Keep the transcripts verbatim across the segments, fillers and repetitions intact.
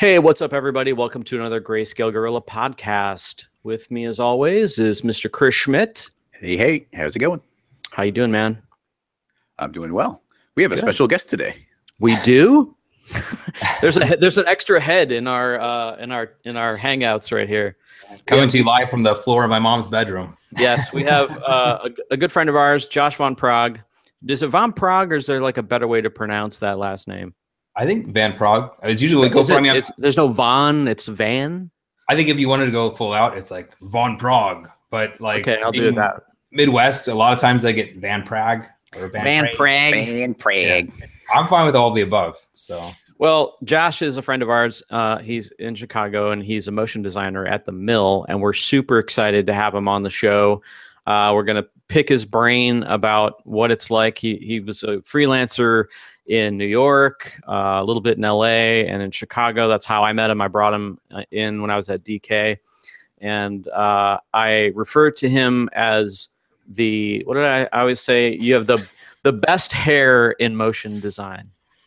Hey, what's up, everybody? Welcome to another Grayscale Gorilla podcast. With me, as always, is Mister Chris Schmidt. Hey, hey, how's it going? How you doing, man? I'm doing well. We have a Good. special guest today. We do. there's a there's an extra head in our uh, in our in our hangouts right here. Coming to you live from the floor of my mom's bedroom. Yes, we have uh, a, a good friend of ours, Josh Von Prague. Is it Von Prague, or is there like a better way to pronounce that last name? I think Van Prague. It's usually go Is for. it- I mean, it's- there's no Von, it's Van. I think if you wanted to go full out, it's like Von Prague. But like, Okay, I'll do being that. Midwest, a lot of times I get Van Prague or Van, Van Prague. Prague. Van Prague. I'm fine with all of the above. So Well, Josh is a friend of ours. Uh, he's in Chicago, and he's a motion designer at the Mill, and we're super excited to have him on the show. Uh, we're going to pick his brain about what it's like. He he was a freelancer in New York, uh, a little bit in L A, and in Chicago. That's how I met him. I brought him uh, in when I was at D K, and uh, I referred to him as the, what did I, I always say? You have the the best hair in motion design.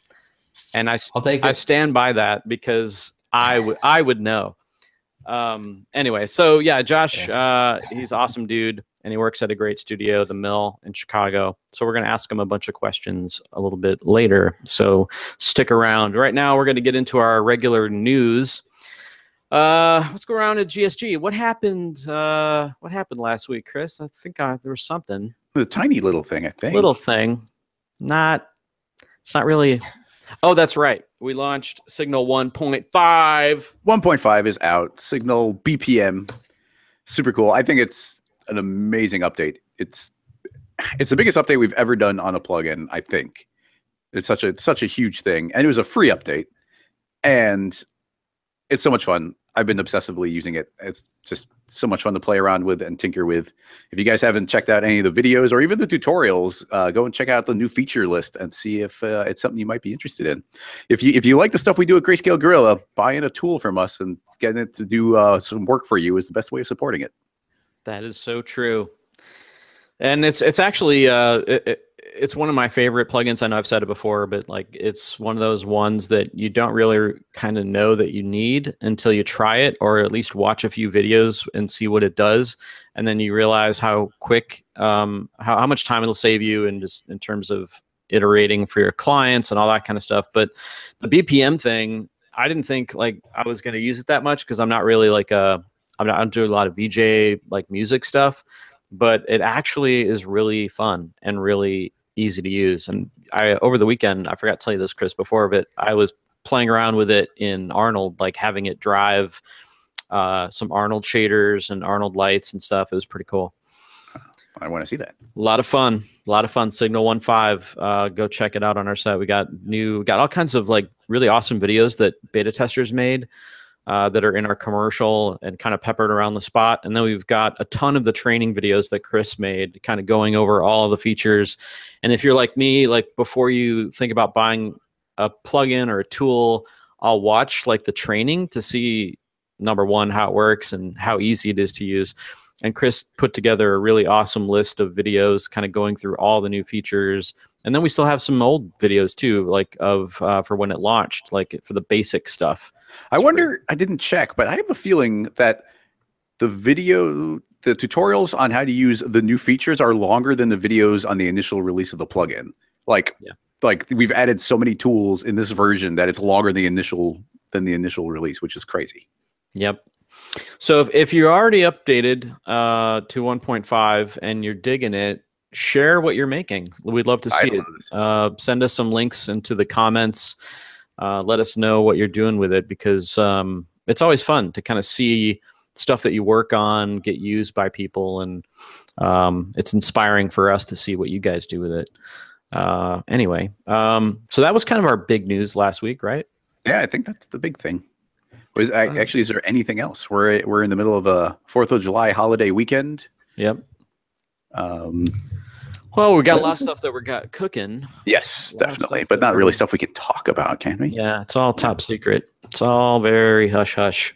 And I, I'll take I it. stand by that because I would I would know. Um, anyway, so yeah, Josh, uh, he's an awesome dude, and he works at a great studio, The Mill in Chicago. So we're going to ask him a bunch of questions a little bit later. So stick around. Right now, we're going to get into our regular news. Uh, let's go around to G S G. What happened? Uh, what happened last week, Chris? I think I, there was something. It was a tiny little thing, I think. Little thing. Not. It's not really. Oh, that's right. We launched Signal one point five. one point five is out. Signal B P M. Super cool. I think it's an amazing update. It's it's the biggest update we've ever done on a plugin, I think. It's such a such a huge thing. And it was a free update. And it's so much fun. I've been obsessively using it. It's just so much fun to play around with and tinker with. If you guys haven't checked out any of the videos or even the tutorials, uh, go and check out the new feature list and see if uh, it's something you might be interested in. If you if you like the stuff we do at Grayscale Gorilla, buying a tool from us and getting it to do uh, some work for you is the best way of supporting it. That is so true. And it's it's actually uh, it, it, it's one of my favorite plugins. I know I've said it before, but like it's one of those ones that you don't really kind of know that you need until you try it, or at least watch a few videos and see what it does, and then you realize how quick, um, how how much time it'll save you, and just in terms of iterating for your clients and all that kind of stuff. But the B P M thing, I didn't think like I was going to use it that much because I'm not really like a I'm not I'm doing a lot of V J like music stuff. But it actually is really fun and really easy to use. And I over the weekend, I forgot to tell you this, Chris, before, but I was playing around with it in Arnold, like having it drive uh, some Arnold shaders and Arnold lights and stuff. It was pretty cool. I want to see that. A lot of fun. A lot of fun. Signal one point five. Uh, go check it out on our site. We got new, got all kinds of like really awesome videos that beta testers made. Uh, that are in our commercial and kind of peppered around the spot. And then we've got a ton of the training videos that Chris made, kind of going over all the features. And if you're like me, like before you think about buying a plugin or a tool, I'll watch like the training to see, number one, how it works and how easy it is to use. And Chris put together a really awesome list of videos kind of going through all the new features. And then we still have some old videos too, like of uh, for when it launched, like for the basic stuff. I wonder, I didn't check, but I have a feeling that the video, the tutorials on how to use the new features are longer than the videos on the initial release of the plugin. Like, yeah. like we've added so many tools in this version that it's longer than the initial than the initial release, which is crazy. Yep. So if, if you're already updated uh, to one point five and you're digging it, share what you're making. We'd love to see it. Uh, send us some links into the comments. Uh, let us know what you're doing with it, because um, it's always fun to kind of see stuff that you work on get used by people, and um, it's inspiring for us to see what you guys do with it. Uh, anyway, um, so that was kind of our big news last week, right? Yeah, I think that's the big thing. Was I, actually, is there anything else? We're we're in the middle of a Fourth of July holiday weekend. Yep. Um, Well, we got a lot of stuff that we got cooking. Yes, definitely, but not really stuff we can talk about, can we? Yeah, it's all top secret. It's all very hush hush.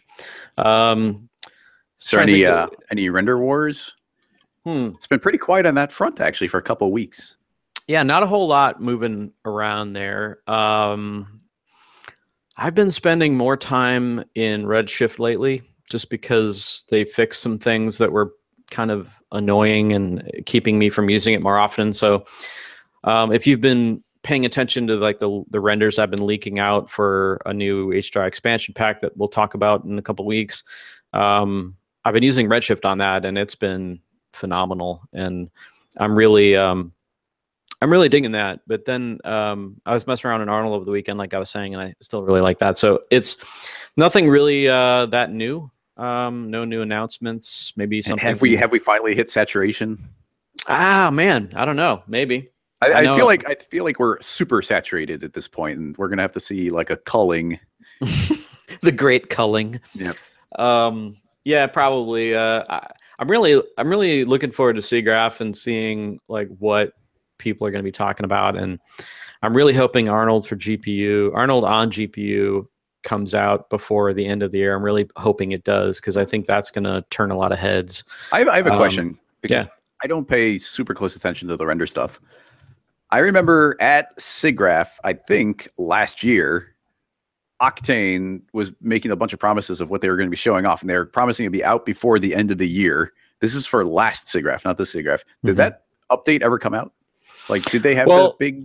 Um, is there any uh, any render wars? Hmm. It's been pretty quiet on that front actually for a couple of weeks. Yeah, not a whole lot moving around there. Um, I've been spending more time in Redshift lately, just because they fixed some things that were kind of annoying and keeping me from using it more often. So um, if you've been paying attention to like the the renders I've been leaking out for a new H D R I expansion pack that we'll talk about in a couple weeks, um, I've been using Redshift on that, and it's been phenomenal. And I'm really um, I'm really digging that. But then um, I was messing around in Arnold over the weekend, like I was saying, and I still really like that. So it's nothing really uh, that new. Um, no new announcements. Maybe something. Have we have we finally hit saturation? Ah, man, I don't know. Maybe. I, I I know- feel like I feel like we're super saturated at this point, and we're gonna have to see like a culling. The great culling. Yep. Um, yeah, probably. Uh, I, I'm really, I'm really looking forward to SIGGRAPH and seeing like what people are going to be talking about, and I'm really hoping Arnold for G P U, Arnold on G P U comes out before the end of the year. I'm really hoping it does, because I think that's going to turn a lot of heads. I have, I have a Um, question because yeah. I don't pay super close attention to the render stuff. I remember at SIGGRAPH, I think last year, Octane was making a bunch of promises of what they were going to be showing off, and they were promising to be out before the end of the year. This is for last SIGGRAPH, not this SIGGRAPH. Did Mhm. that update ever come out? Like, did they have Well- the big?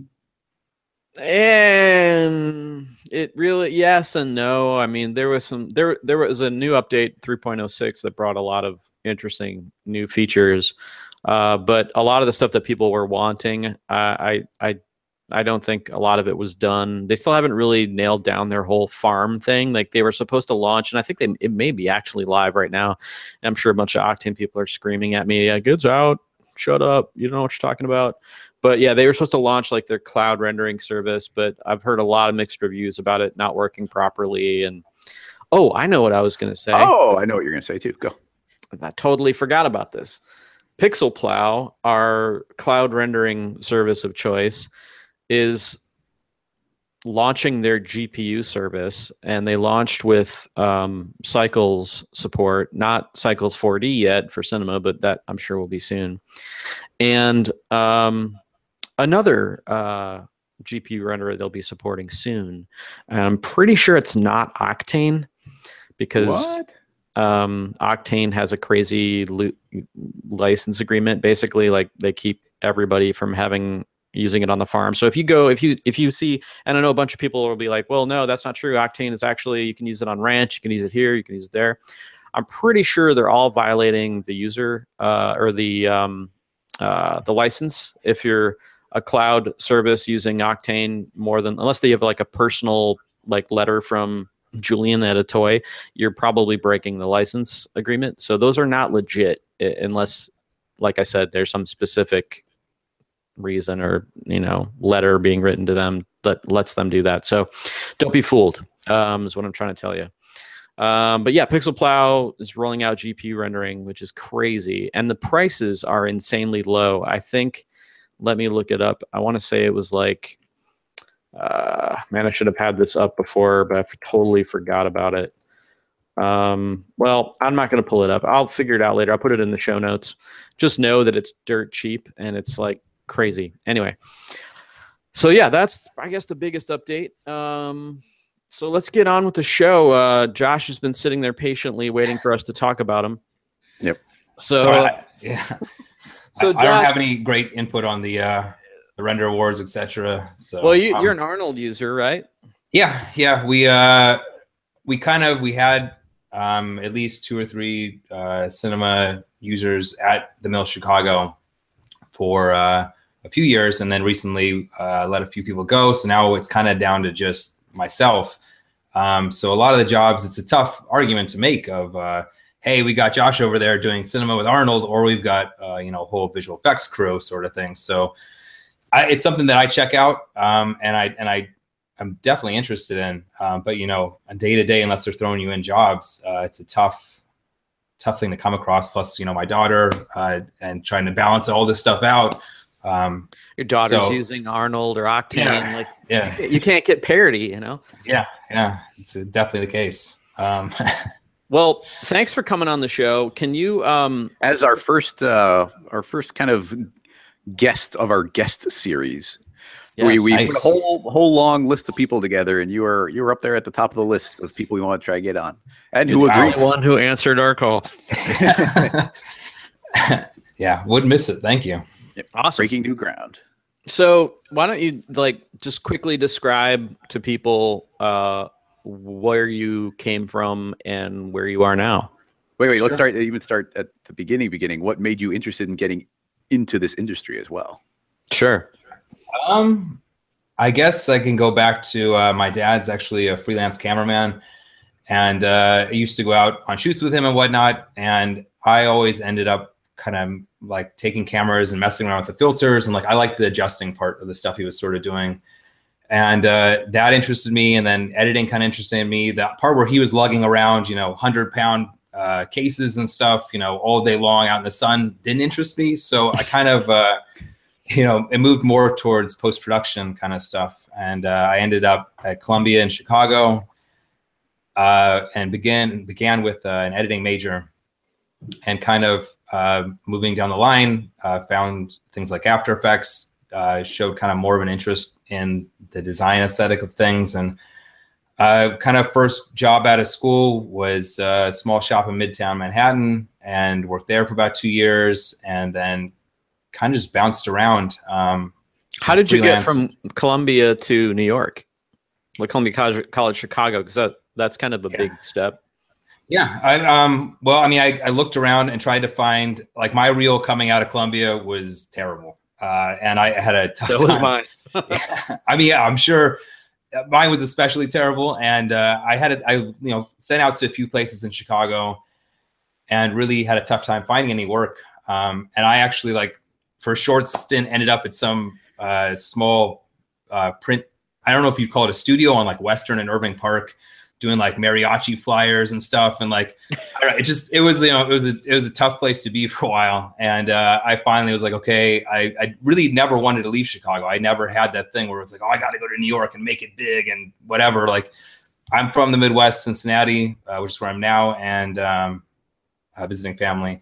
And it really, yes and no. I mean, there was some there there was a new update three point oh six that brought a lot of interesting new features, uh, but a lot of the stuff that people were wanting, uh, I I I don't think a lot of it was done. They still haven't really nailed down their whole farm thing. Like they were supposed to launch, and I think they it may be actually live right now. And I'm sure a bunch of Octane people are screaming at me, "Yeah, goods out! Shut up! You don't know what you're talking about." But yeah, they were supposed to launch like their cloud rendering service, but I've heard a lot of mixed reviews about it not working properly. And oh, I know what I was going to say. Oh, I know what you're going to say too. Go. I totally forgot about this. PixelPlow, our cloud rendering service of choice, is launching their G P U service, and they launched with um, Cycles support, not Cycles four D yet for cinema, but that I'm sure will be soon. And um, another uh, G P U renderer they'll be supporting soon. And I'm pretty sure it's not Octane, because What? um, Octane has a crazy lo- license agreement. Basically, like they keep everybody from having using it on the farm. So if you go, if you if you see, and I know a bunch of people will be like, well, no, that's not true. Octane is actually, you can use it on Ranch, you can use it here, you can use it there. I'm pretty sure they're all violating the user uh, or the um, uh, the license if you're a cloud service using Octane more than, unless they have like a personal like letter from Julian at a toy, you're probably breaking the license agreement. So those are not legit i- unless, like I said, there's some specific reason or, you know, letter being written to them that lets them do that. So don't be fooled, um, is what I'm trying to tell you. Um, but yeah, PixelPlow is rolling out G P U rendering, which is crazy. And the prices are insanely low. I think, let me look it up. I want to say it was like, uh, man, I should have had this up before, but I totally forgot about it. Um, well, I'm not going to pull it up. I'll figure it out later. I'll put it in the show notes. Just know that it's dirt cheap and it's like crazy. Anyway, so yeah, that's, I guess, the biggest update. Um, so let's get on with the show. Uh, Josh has been sitting there patiently waiting for us to talk about him. Yep. So, So I, yeah, so I, I don't Josh- have any great input on the uh, the render awards, et cetera. So well, you, um, you're an Arnold user, right? yeah, yeah. We uh, we kind of we had um, at least two or three uh, cinema users at the Mill Chicago for uh, a few years, and then recently uh, let a few people go. So now it's kind of down to just myself. Um, so a lot of the jobs, it's a tough argument to make of, uh, hey, we got Josh over there doing cinema with Arnold, or we've got, uh, you know, a whole visual effects crew sort of thing. So I, it's something that I check out, um, and I and I I'm definitely interested in. Um, but you know, a day to day, unless they're throwing you in jobs, uh, it's a tough tough thing to come across. Plus, you know, my daughter uh, and trying to balance all this stuff out. Um, Your daughter's So- using Arnold or Octane. Yeah. Like, yeah, you can't get parity, you know? yeah, yeah. It's uh, definitely the case. Um, Well, thanks for coming on the show. Can you, um, As our first, uh, our first kind of guest of our guest series, Yes. we we Nice. put a whole whole long list of people together, and you were you were up there at the top of the list of people we want to try to get on, and who Wow. agreed. The one who answered our call. Yeah, wouldn't miss it. Thank you. Awesome. Breaking new ground. So why don't you like just quickly describe to people uh, where you came from and where you are now? Wait, wait. Let's Sure. start. Even start at the beginning. Beginning. What made you interested in getting into this industry as well? Sure. Um, I guess I can go back to uh, my dad's actually a freelance cameraman, and uh, I used to go out on shoots with him and whatnot. And I always ended up kind of like taking cameras and messing around with the filters, and like I liked the adjusting part of the stuff he was sort of doing, and uh, that interested me. And then editing kind of interested me. That part where he was lugging around, you know, hundred pound uh, cases and stuff, you know, all day long out in the sun didn't interest me. So I kind of uh, you know, it moved more towards post-production kind of stuff. And uh, I ended up at Columbia in Chicago uh, and began began with uh, an editing major, and kind of uh, moving down the line, uh, found things like After Effects, uh, showed kind of more of an interest in the design aesthetic of things. And uh, kind of first job out of school was a small shop in Midtown Manhattan, and worked there for about two years. And then kind of just bounced around. Um, How did you get freelance. from Columbia to New York? Like Columbia College, College Chicago, because that, that's kind of a Yeah. big step. Yeah. I, um, well, I mean, I, I looked around and tried to find, like, my reel coming out of Columbia was terrible. Uh, and I had a tough That time. was mine. Yeah. I mean, yeah, I'm sure mine was especially terrible. And uh, I had it, I, you know, sent out to a few places in Chicago and really had a tough time finding any work. Um, and I actually, like, for a short stint, ended up at some uh, small uh, print. I don't know if you'd call it a studio on like Western and Irving Park, doing like mariachi flyers and stuff. And like, I don't know, it just, it was, you know, it was a, it was a tough place to be for a while. And uh, I finally was like, okay, I, I really never wanted to leave Chicago. I never had that thing where it's like, oh, I got to go to New York and make it big and whatever. Like, I'm from the Midwest, Cincinnati, uh, which is where I'm now, and um, uh, visiting family.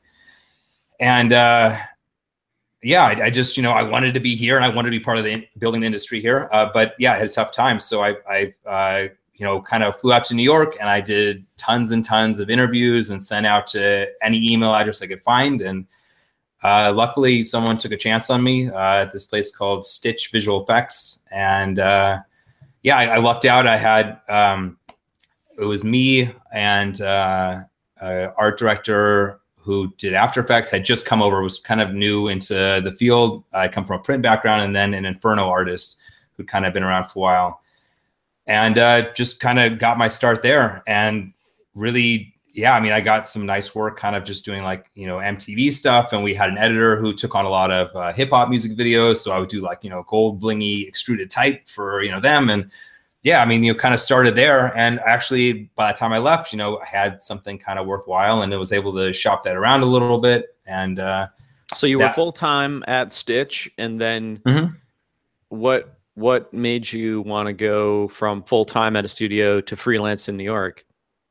And uh, yeah, I, I just, you know, I wanted to be here and I wanted to be part of the in- building the industry here. Uh, but yeah, I had a tough time. So I, I uh, you know, kind of flew out to New York, and I did tons and tons of interviews and sent out to any email address I could find. And uh, luckily someone took a chance on me uh, at this place called Stitch Visual Effects. And uh, yeah, I, I lucked out. I had, um, it was me and uh, uh, art director who did After Effects, had just come over, was kind of new into the field. I come from a print background, and then an Inferno artist who'd kind of been around for a while. And uh, just kind of got my start there. And really, yeah, I mean, I got some nice work kind of just doing like, you know, M T V stuff. And we had an editor who took on a lot of uh, hip hop music videos. So I would do like, you know, gold blingy extruded type for, you know, them. And yeah, I mean, you know, kind of started there. And actually, by the time I left, you know, I had something kind of worthwhile, and I was able to shop that around a little bit. And uh, So you that- were full time at Stitch, and then Mhm. what what made you want to go from full time at a studio to freelance in New York?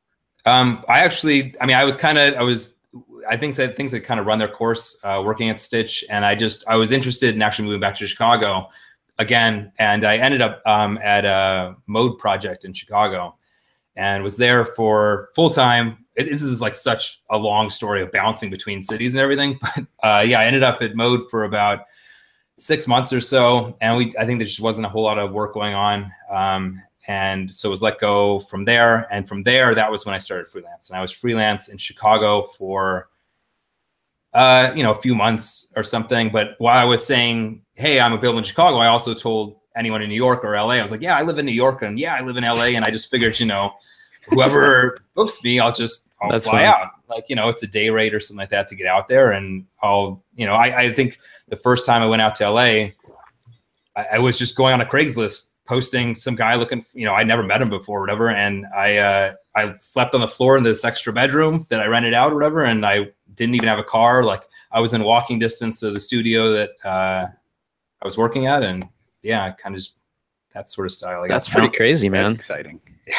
Um, I actually, I mean, I was kind of, I was, I think that things had kind of run their course uh, working at Stitch, and I just, I was interested in actually moving back to Chicago again, and I ended up um, at a Mode project in Chicago, and was there for full time. It, this is like such a long story of bouncing between cities and everything, but uh, yeah, I ended up at Mode for about six months or so, and we, I think there just wasn't a whole lot of work going on. Um, And so was let go from there. And from there, that was when I started freelance. And I was freelance in Chicago for, uh, you know, a few months or something. But while I was saying, hey, I'm available in Chicago, I also told anyone in New York or L A, I was like, yeah, I live in New York, and yeah, I live in L A. And I just figured, you know, whoever books me, I'll just I'll That's fly fine. out. Like, you know, it's a day rate or something like that to get out there. And I'll, you know, I, I think the first time I went out to L A, I, I was just going on a Craigslist, posting some guy looking, you know, I never met him before or whatever. And I, uh, I slept on the floor in this extra bedroom that I rented out or whatever. And I didn't even have a car. Like, I was in walking distance of the studio that, uh, I was working at. And yeah, kind of just that sort of style. I That's guess. pretty Now- crazy, That's man. exciting.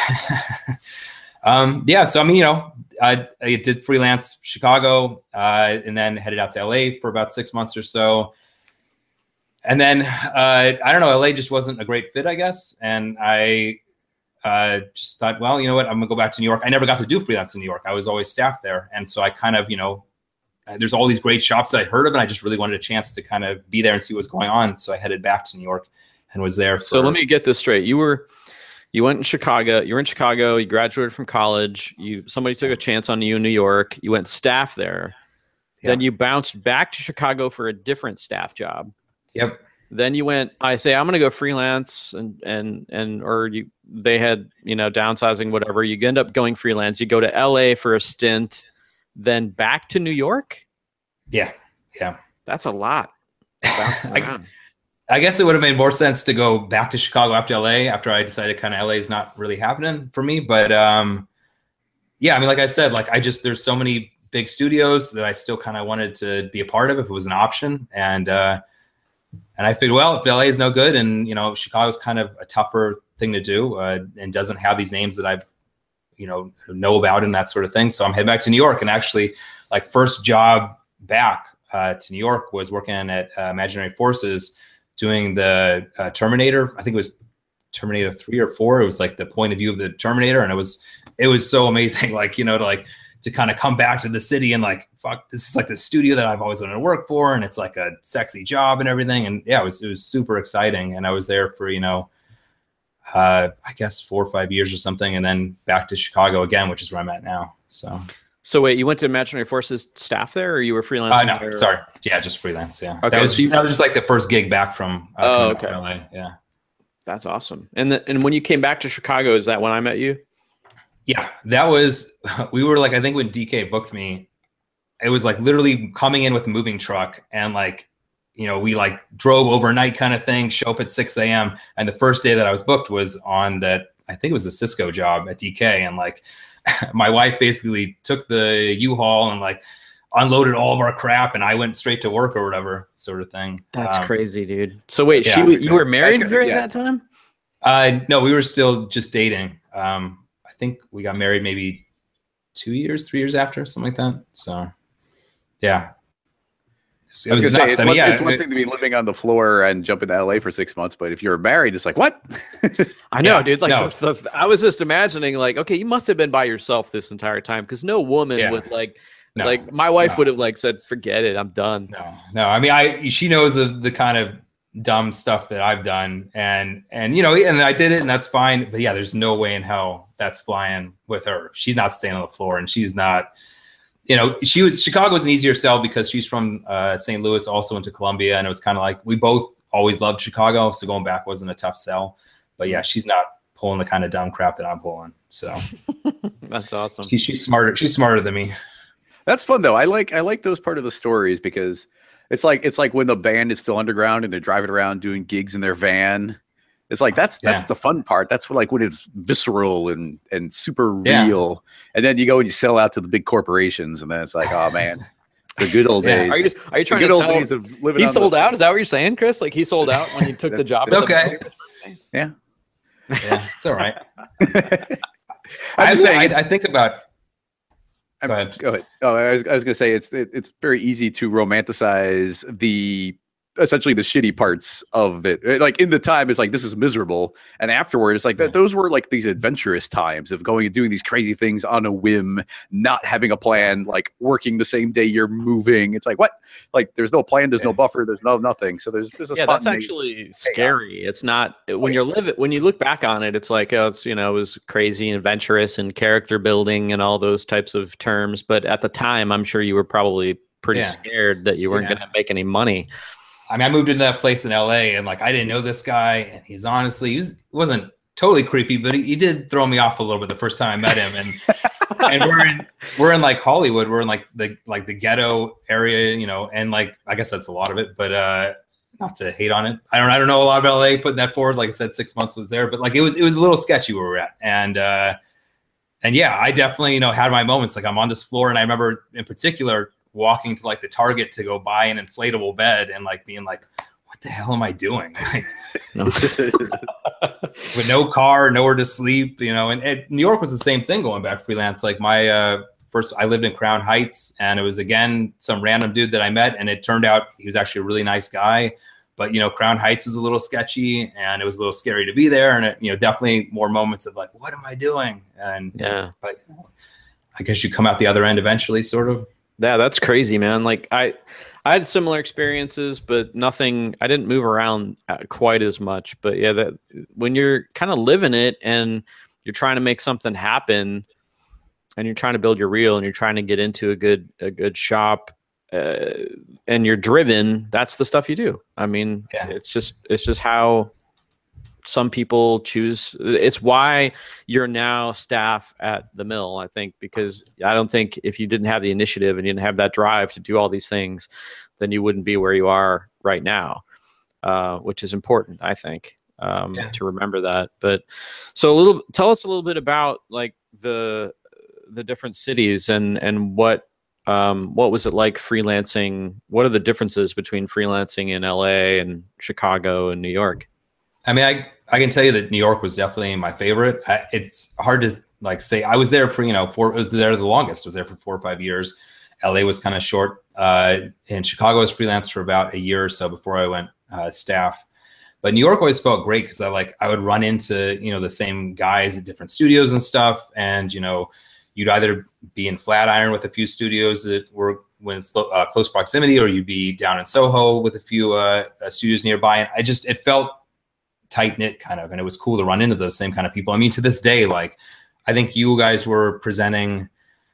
um, yeah. So, I mean, you know, I, I did freelance Chicago, uh, and then headed out to L A for about six months or so. and then uh, I don't know, L A just wasn't a great fit, I guess. And I uh, just thought, well, you know what, I'm gonna go back to New York. I never got to do freelance in New York. I was always staffed there. And so I kind of, you know, there's all these great shops that I heard of, and I just really wanted a chance to kind of be there and see what's going on. So I headed back to New York and was there. For, so let me get this straight. You were, you went in Chicago, you were in Chicago, you graduated from college, you, somebody took a chance on you in New York, you went staff there. Yeah. Then you bounced back to Chicago for a different staff job. Yep. Then you went, I say, I'm going to go freelance and, and, and, or you, they had, you know, downsizing, whatever. You end up going freelance. You go to L A for a stint, then back to New York. Yeah. Yeah. That's a lot. I, I guess it would have made more sense to go back to Chicago after L A, after I decided kind of L A is not really happening for me. But um, yeah, I mean, like I said, like I just, there's so many big studios that I still kind of wanted to be a part of if it was an option. And, uh, and I figured, well, if L A is no good and, you know, Chicago's kind of a tougher thing to do uh, and doesn't have these names that I've, you know, know about and that sort of thing. So I'm heading back to New York, and actually like first job back uh, to New York was working at uh, Imaginary Forces doing the uh, Terminator. I think it was Terminator three or four. It was like the point of view of the Terminator. And it was, it was so amazing. Like, you know, to like, to kind of come back to the city and like, fuck, this is like the studio that I've always wanted to work for. And it's like a sexy job and everything. And yeah, it was, it was super exciting. And I was there for, you know, uh, I guess four or five years or something. And then back to Chicago again, which is where I'm at now. So, so wait, you went to Imaginary Forces staff there, or you were freelancing? Uh, no, there? Sorry. Yeah, just freelance. Yeah. Okay, That was, so you, that was just like the first gig back from uh, oh, okay. L A. Yeah. That's awesome. And the, and when you came back to Chicago, is that when I met you? Yeah, that was, we were like, I think when D K booked me, it was like literally coming in with a moving truck and like, you know, we like drove overnight kind of thing, show up at six a m And the first day that I was booked was on that, I think it was a Cisco job at D K. And like my wife basically took the U-Haul and like unloaded all of our crap, and I went straight to work or whatever sort of thing. That's um, crazy, dude. So wait, yeah, she, you were married gonna, during yeah. that time? Uh, no, we were still just dating. Um, I think we got married maybe two years, three years after, something like that. So, yeah. It was I was gonna say, it's, I mean, one, yeah, it's one thing to be living on the floor and jumping to L A for six months, but if you're married, it's like, what? I know, yeah, dude. Like, no. the, the, I was just imagining, like, okay, you must have been by yourself this entire time, because no woman yeah. would like, no, like my wife no. would have like said, forget it, I'm done. No, no. I mean, I she knows of the kind of dumb stuff that I've done, and and you know, and I did it, and that's fine. But yeah, there's no way in hell that's flying with her. She's not staying on the floor, and she's not. You know, she was Chicago was an easier sell because she's from uh, Saint Louis, also into Columbia, and it was kind of like we both always loved Chicago, so going back wasn't a tough sell. But yeah, she's not pulling the kind of dumb crap that I'm pulling. So that's awesome. She, she's smarter. She's smarter than me. That's fun though. I like I like those part of the stories because it's like it's like when the band is still underground and they're driving around doing gigs in their van. It's like that's that's yeah. the fun part. That's what, like when it's visceral and and super yeah. real. And then you go and you sell out to the big corporations, and then it's like, oh man, the good old yeah. days. Are you just, are you trying the good to old tell days of living? he on sold the, out? Is that what you're saying, Chris? Like he sold out when he took the job? It's okay. Yeah, yeah, it's all right. I'm I, just saying. I, I think about. I'm, Go ahead. Go ahead. Oh, I was, I was going to say it's it, it's very easy to romanticize the essentially the shitty parts of it. Like in the time, it's like this is miserable, and afterward, it's like that. Those were like these adventurous times of going and doing these crazy things on a whim, not having a plan, like working the same day you're moving. It's like what? Like there's no plan, there's no buffer, there's no nothing. So there's there's a yeah, that's actually scary. It's not when you're living when you look back on it, it's like oh, it's you know it was crazy and adventurous and character building and all those types of terms. But at the time, I'm sure you were probably pretty yeah. scared that you weren't yeah. going to make any money. I mean, I moved into that place in L A and like I didn't know this guy, and he's honestly he, was, he wasn't totally creepy, but he, he did throw me off a little bit the first time I met him. And and we're in we're in like Hollywood, we're in like the like the ghetto area, you know, and like I guess that's a lot of it, but uh, not to hate on it. I don't I don't know a lot about L A putting that forward. Like I said, six months was there, but like it was it was a little sketchy where we're at, and uh, and yeah, I definitely you know had my moments. Like I'm on this floor, and I remember in particular. Walking to like the Target to go buy an inflatable bed and like being like, what the hell am I doing? Like, no. With no car, nowhere to sleep, you know, and, and New York was the same thing going back freelance. Like my uh, first, I lived in Crown Heights, and it was again, some random dude that I met, and it turned out he was actually a really nice guy, But, you know, Crown Heights was a little sketchy and it was a little scary to be there. And, it, you know, definitely more moments of like, what am I doing? And yeah, but I guess you come out the other end eventually, sort of. Yeah, that's crazy, man. Like I, I had similar experiences, but nothing. I didn't move around uh, quite as much. But yeah, that when you're kind of living it and you're trying to make something happen, and you're trying to build your reel, and you're trying to get into a good a good shop, uh, and you're driven, that's the stuff you do. I mean, yeah. it's just it's just how some people choose. It's why you're now staff at the mill, I think, because I don't think if you didn't have the initiative and you didn't have that drive to do all these things, then you wouldn't be where you are right now, uh, which is important, I think, um, yeah. to remember that. But so a little, tell us a little bit about like the the different cities and and what um, what was it like freelancing? What are the differences between freelancing in L A and Chicago and New York? I mean, I, I can tell you that New York was definitely my favorite. I, it's hard to like say I was there for, you know, four, I was there the longest. I was there for four or five years. L A was kind of short. Uh, in Chicago, I was freelance for about a year or so before I went uh, staff. But New York always felt great because I like I would run into, you know, the same guys at different studios and stuff. And, you know, you'd either be in Flatiron with a few studios that were when it's uh, close proximity, or you'd be down in Soho with a few uh, uh, studios nearby. And I just, it felt tight knit kind of, and it was cool to run into those same kind of people. I mean, to this day, like, I think you guys were presenting,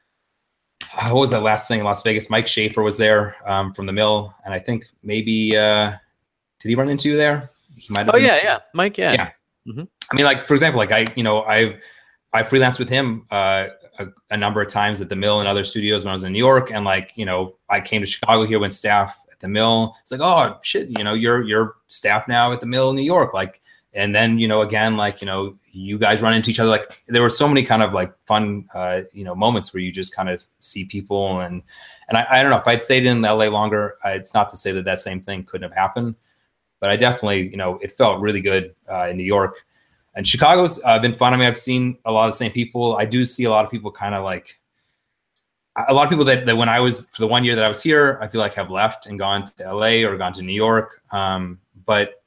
uh, what was that last thing in Las Vegas? Mike Schaefer was there um, from the mill. And I think maybe, uh, did he run into you there? He might have. Oh yeah. Yeah. Mike. Yeah. Yeah. Mm-hmm. I mean, like, for example, like I, you know, I, I freelanced with him uh, a, a number of times at the mill and other studios when I was in New York. And like, you know, I came to Chicago here, went staff at the mill. It's like, oh shit, you know, you're, you're staff now at the mill in New York. Like, and then, you know, again, like, you know, you guys run into each other. Like there were so many kind of like fun, uh, you know, moments where you just kind of see people. And, and I, I don't know if I'd stayed in L A longer, I, it's not to say that that same thing couldn't have happened, but I definitely, you know, it felt really good uh, in New York. And Chicago's uh, been fun. I mean, I've seen a lot of the same people. I do see a lot of people kind of like, a lot of people that, that when I was, for the one year that I was here, I feel like have left and gone to L A or gone to New York. Um, but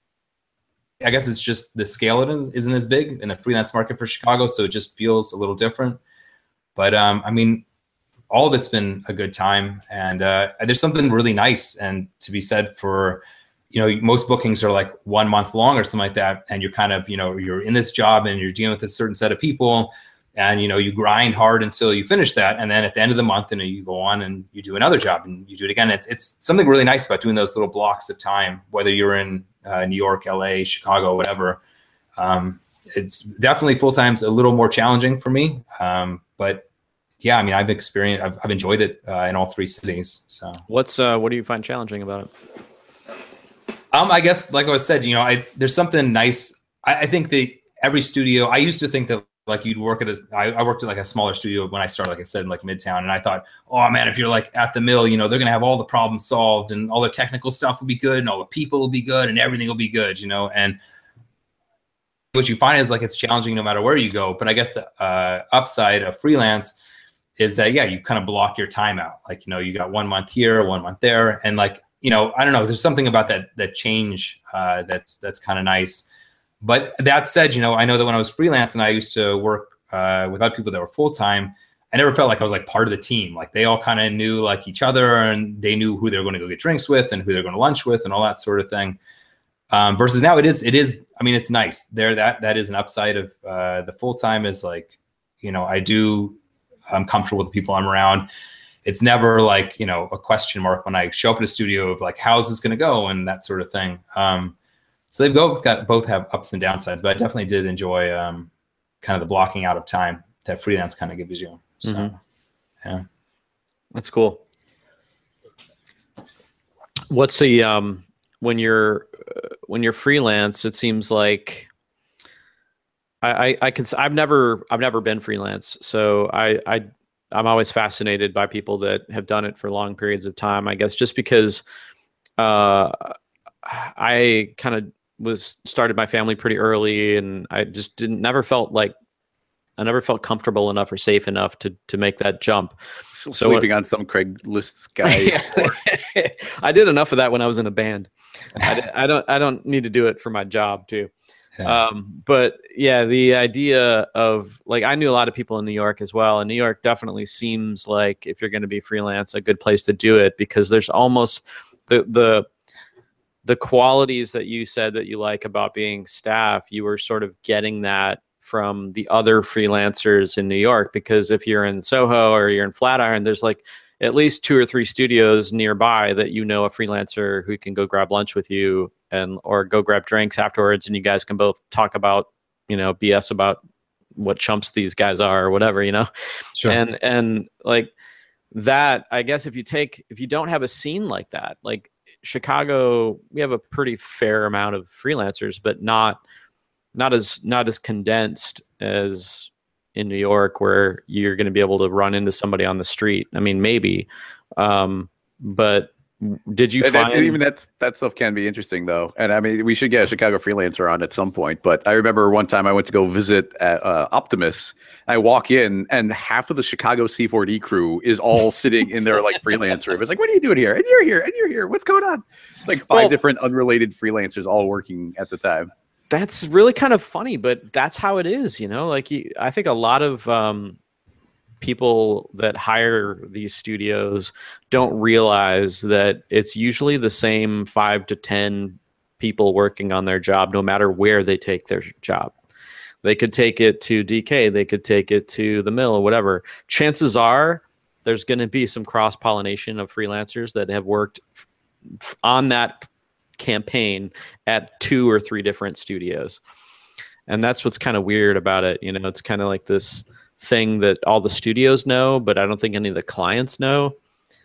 I guess it's just the scale isn't, isn't as big in the freelance market for Chicago. So it just feels a little different. But um, I mean, all of it's been a good time. And uh, there's something really nice and to be said for, you know, most bookings are like one month long or something like that. And you're kind of, you know, you're in this job and you're dealing with a certain set of people and, you know, you grind hard until you finish that. And then at the end of the month, you know, you go on and you do another job and you do it again. It's, it's something really nice about doing those little blocks of time, whether you're in uh, New York, L A, Chicago, whatever. Um, it's definitely full-time's a little more challenging for me. Um, but yeah, I mean, I've experienced, I've, I've enjoyed it uh, in all three cities. So what's, uh, what do you find challenging about it? Um, I guess, like I said, you know, I, there's something nice. I, I think that every studio, I used to think that like you'd work at a, I, I worked at like a smaller studio when I started, like I said, in like Midtown. And I thought, oh man, if you're like at the mill, you know, they're going to have all the problems solved and all the technical stuff will be good and all the people will be good and everything will be good, you know? And what you find is like, it's challenging no matter where you go. But I guess the uh, upside of freelance is that, yeah, you kind of block your time out. Like, you know, you got one month here, one month there. And like, you know, I don't know, there's something about that, that change uh, that's, that's kind of nice. But that said, you know, I know that when I was freelance and I used to work uh, with other people that were full-time, I never felt like I was like part of the team. Like they all kind of knew like each other and they knew who they were going to go get drinks with and who they're going to lunch with and all that sort of thing. Um, versus now it is, it is, I mean, it's nice there. That, that is an upside of uh, the full-time is like, you know, I do, I'm comfortable with the people I'm around. It's never like, you know, a question mark when I show up at a studio of like, how's this going to go and that sort of thing. Um, so they've both got, both have ups and downsides, but I definitely did enjoy um, kind of the blocking out of time that freelance kind of gives you. So, mm-hmm. yeah. That's cool. What's the, um, when you're, uh, when you're freelance, it seems like I, I, I can, I've never, I've never been freelance. So I, I, I'm always fascinated by people that have done it for long periods of time, I guess, just because uh, I kind of was started my family pretty early and I just didn't never felt like I never felt comfortable enough or safe enough to to make that jump. Still So sleeping what- on some Craigslist guy's floor. I did enough of that when I was in a band. I, di- I don't I don't need to do it for my job too. Yeah. Um, but yeah, the idea of like, I knew a lot of people in New York as well, and New York definitely seems like, if you're going to be freelance, a good place to do it, because there's almost the the the qualities that you said that you like about being staff. You were sort of getting that from the other freelancers in New York, because if you're in Soho or you're in Flatiron, there's like at least two or three studios nearby that you know a freelancer who can go grab lunch with you, and or go grab drinks afterwards, and you guys can both talk about, you know, B S about what chumps these guys are or whatever, you know. Sure. And and like that, I guess if you take if you don't have a scene like that, like Chicago, we have a pretty fair amount of freelancers, but not not as not as condensed as in New York, where you're going to be able to run into somebody on the street. I mean, maybe, um, but did you And that- find even that's that stuff can be interesting though. And I mean, we should get a Chicago freelancer on at some point. But I remember one time I went to go visit at uh, Optimus. I walk in and half of the Chicago C four D crew is all sitting in their like freelance room. It's like, what are you doing here? And you're here, and you're here. What's going on? It's like five Well- different unrelated freelancers all working at the time. that's really kind of funny, but that's how it is, you know. Like, you, I think a lot of um, people that hire these studios don't realize that it's usually the same five to ten people working on their job, no matter where they take their job. They could take it to D K, they could take it to the mill or whatever. Chances are there's going to be some cross pollination of freelancers that have worked f- f- on that campaign at two or three different studios. And that's what's kind of weird about it. You know, it's kind of like this thing that all the studios know, but I don't think any of the clients know.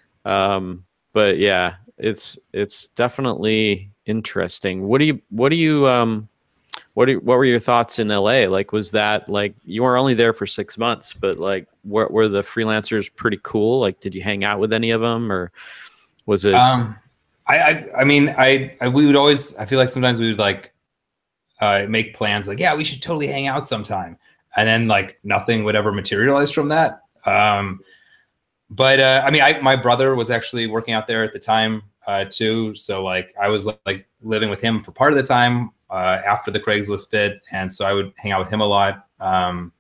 Um, but yeah, it's it's definitely interesting. What do you what do you um what do, what were your thoughts in L A? Like, was that like, you were only there for six months, but like, were, were the freelancers pretty cool? Like, did you hang out with any of them, or was it? Um, I, I, I mean, I, I, we would always, I feel like sometimes we would like, uh, make plans like, yeah, we should totally hang out sometime. And then like nothing would ever materialize from that. Um, but, uh, I mean, I, my brother was actually working out there at the time, uh, too. So like, I was like living with him for part of the time, uh, after the Craigslist bid. And so I would hang out with him a lot. Um,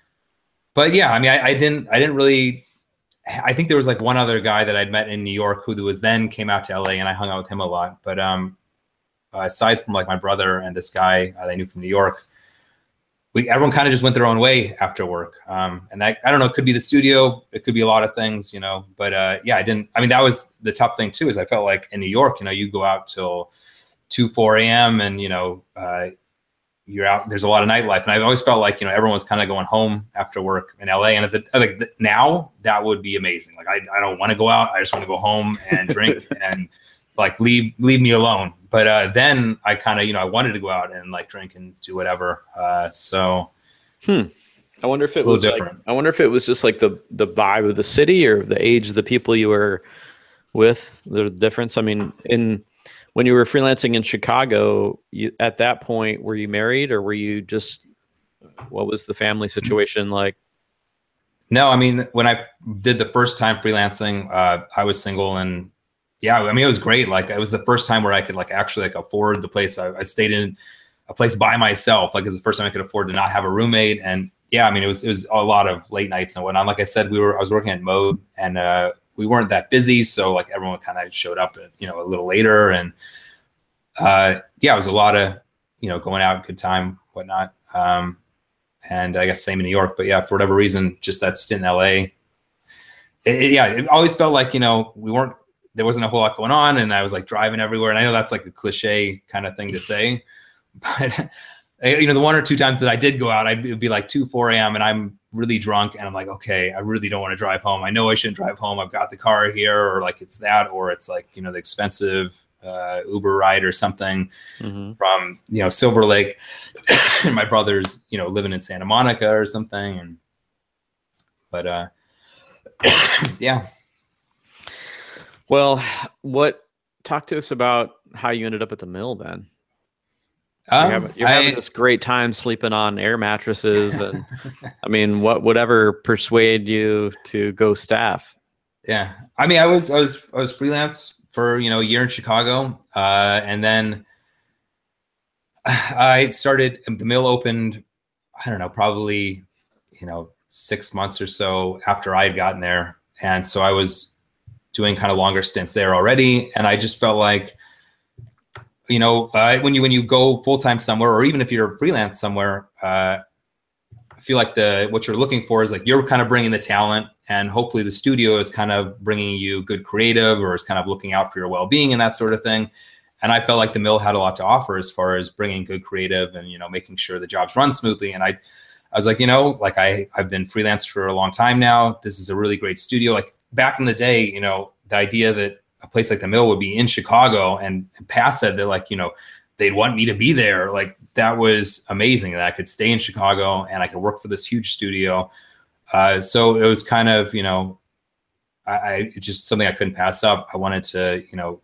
but yeah, I mean, I, I didn't, I didn't really, I think there was like one other guy that I'd met in New York who was then came out to L A, and I hung out with him a lot. But um, aside from like my brother and this guy uh, I knew from New York, we everyone kind of just went their own way after work. Um, and I, I don't know, it could be the studio, it could be a lot of things, you know. But uh, yeah, I didn't. I mean, that was the tough thing too, is I felt like in New York, you know, you go out till two, four a.m. and you know, uh, you're out. There's a lot of nightlife, and I've always felt like, you know, everyone was kind of going home after work in L A. And at the, like the, now, that would be amazing. Like I, I don't want to go out. I just want to go home and drink and like leave leave me alone. But uh, then I kind of, you know, I wanted to go out and like drink and do whatever. Uh, so Hmm. I wonder if it It's a was little like, different. I wonder if it was just like the the vibe of the city, or the age of the people you were with, the difference. I mean, in when you were freelancing in Chicago, you, at that point, were you married, or were you just, what was the family situation like? no, I mean, when I did the first time freelancing, uh, I was single, and yeah, I mean, it was great. Like it was the first time where I could like actually like afford the place. I, I stayed in a place by myself. Like it was the first time I could afford to not have a roommate. And yeah, I mean, it was, it was a lot of late nights and whatnot. Like I said, we were, I was working at Mode, and uh, we weren't that busy. So like everyone kind of showed up, you know, a little later. And uh, yeah, it was a lot of, you know, going out, good time, whatnot. Um, and I guess same in New York, but yeah, for whatever reason, just that stint in L A, it, it, yeah, it always felt like, you know, we weren't, there wasn't a whole lot going on, and I was like driving everywhere. And I know that's like a cliche kind of thing to say, but you know, the one or two times that I did go out, I'd it'd be like two, four a.m. and I'm really drunk, and I'm like, okay, I really don't want to drive home. I know I shouldn't drive home. I've got the car here, or like it's that, or it's like, you know, the expensive uh, Uber ride or something Mm-hmm. from, you know, Silver Lake. And my brother's, you know, living in Santa Monica or something. And, but uh, yeah. Well, what, talk to us about how you ended up at the mill then. Um, you're having, you're having I- this great time sleeping on air mattresses, and I mean, what would ever persuade you to go staff? Yeah, I mean, I was I was I was freelance for you know a year in Chicago, uh, and then I started. The mill opened, I don't know, probably you know six months or so after I had gotten there, and so I was doing kind of longer stints there already, and I just felt like, you know, uh, when you when you go full time somewhere, or even if you're freelance somewhere, uh, I feel like the what you're looking for is like you're kind of bringing the talent, and hopefully the studio is kind of bringing you good creative, or is kind of looking out for your well-being and that sort of thing. And I felt like the mill had a lot to offer as far as bringing good creative and you know making sure the jobs run smoothly. And I, I was like, you know, like I I've been freelance for a long time now. This is a really great studio. Like back in the day, you know, the idea that a place like the mill would be in Chicago, and, and past that, they're like, you know, they'd want me to be there. Like that was amazing that I could stay in Chicago and I could work for this huge studio. Uh, so it was kind of, you know, I, I it's just something I couldn't pass up. I wanted to, you know,